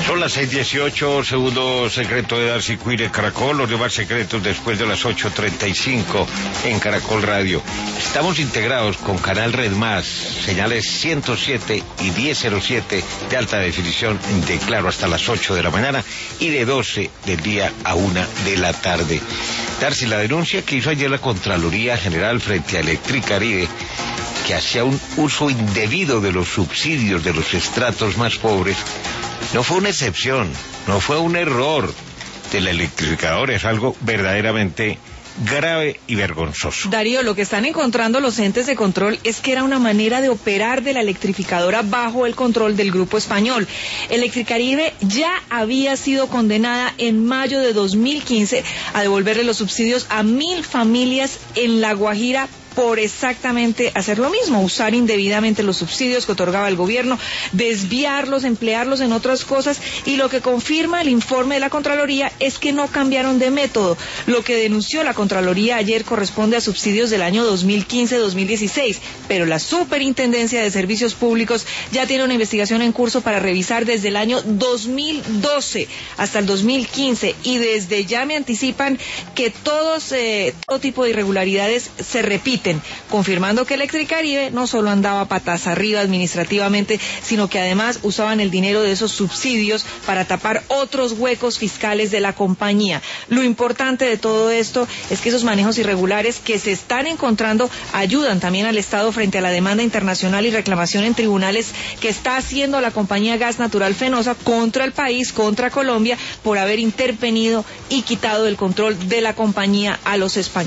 Son las 6:18, segundo secreto de Darcy Quire, Caracol, los demás secretos después de las 8:35 en Caracol Radio. Estamos integrados con Canal Red Más, señales 107 y 1007 de alta definición de Claro hasta las 8 de la mañana y de 12 del día a 1 de la tarde. Darcy, la denuncia que hizo ayer la Contraloría General frente a Electricaribe, que hacía un uso indebido de los subsidios de los estratos más pobres, no fue una excepción, no fue un error del electrificador, es algo verdaderamente grave y vergonzoso. Darío, lo que están encontrando los entes de control es que era una manera de operar de la electrificadora bajo el control del grupo español. Electricaribe ya había sido condenada en mayo de 2015 a devolverle los subsidios a 1.000 familias en La Guajira por exactamente hacer lo mismo, usar indebidamente los subsidios que otorgaba el gobierno, desviarlos, emplearlos en otras cosas, y lo que confirma el informe de la Contraloría es que no cambiaron de método. Lo que denunció la Contraloría ayer corresponde a subsidios del año 2015-2016, pero la Superintendencia de Servicios Públicos ya tiene una investigación en curso para revisar desde el año 2012 hasta el 2015, y desde ya me anticipan que todo tipo de irregularidades se repiten, confirmando que Electricaribe no solo andaba patas arriba administrativamente, sino que además usaban el dinero de esos subsidios para tapar otros huecos fiscales de la compañía. Lo importante de todo esto es que esos manejos irregulares que se están encontrando ayudan también al Estado frente a la demanda internacional y reclamación en tribunales que está haciendo la compañía Gas Natural Fenosa contra el país, contra Colombia, por haber intervenido y quitado el control de la compañía a los españoles.